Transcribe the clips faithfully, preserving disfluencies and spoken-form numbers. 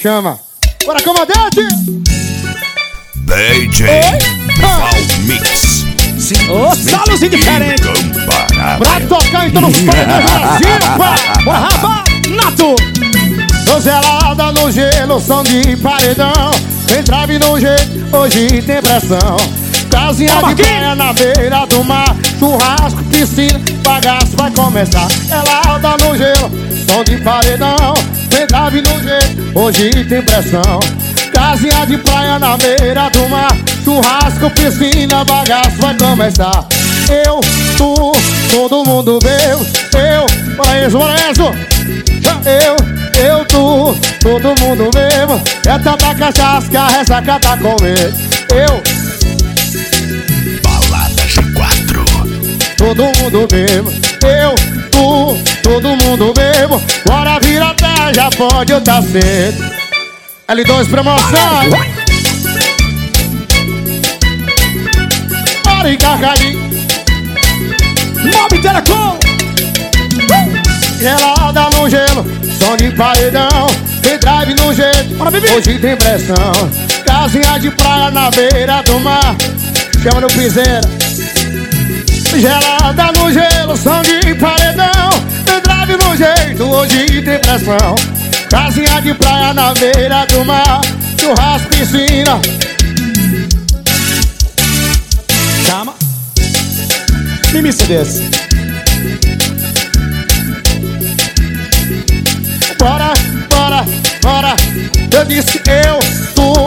Chama. Bora, comandante! D J Valmix. Ô, salos indiferentes. Pra tocar então nos paredões Brasil, pá! Bora, rapaz! Nato. Tô gelada no gelo, som de paredão. Entrave no jeito, hoje tem pressão. Casinha de praia na beira do mar. Churrasco, piscina, bagaço vai começar. Gelada no gelo, som de paredão. Entrave no jeito, hoje tem pressão. Casinha de praia na beira do mar. Churrasco, piscina, bagaço vai começar. Eu, tu, todo mundo bebo. Eu, bora isso, bora isso. Eu, eu, tu, todo mundo bebo. É tanta cachaça que a ressaca tá com medo. Eu, Balada G quatro. todo mundo bebo. Eu, tu, todo mundo bebo. Bora vir até, já pode eu tá cedo. L dois promoção. Bora encarcadinho. Mob Telecom. Gelada no gelo, som de paredão. Tem drive no jeito, hoje tem pressão. Casinha de praia na beira do mar. Chama no piseira. Gelada no gelo, som de paredão. Tem drive no jeito, hoje tem pressão. Casinha de praia na beira do mar. Churrasco, piscina. Chama. Mimi C Ds. Bora, bora, bora. Eu disse eu, tu.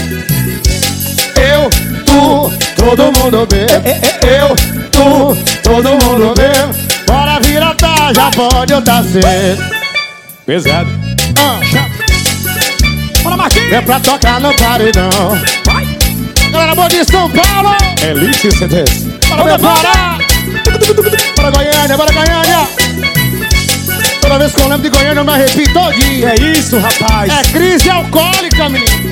Eu, tu, todo mundo bebe. Eu, tu, todo mundo bebe. Bora vir atrás, já pode eu tá cedo. Pesado. Ah, Bora, Marquinhos. é pra tocar no paredão. Vai. Galera boa de São Paulo. Elite C Ds. Bora preparar. Bora Goiânia, bora Goiânia. Toda vez que eu lembro de Goiânia eu me arrepio todinho. É isso, rapaz. É crise alcoólica, menino.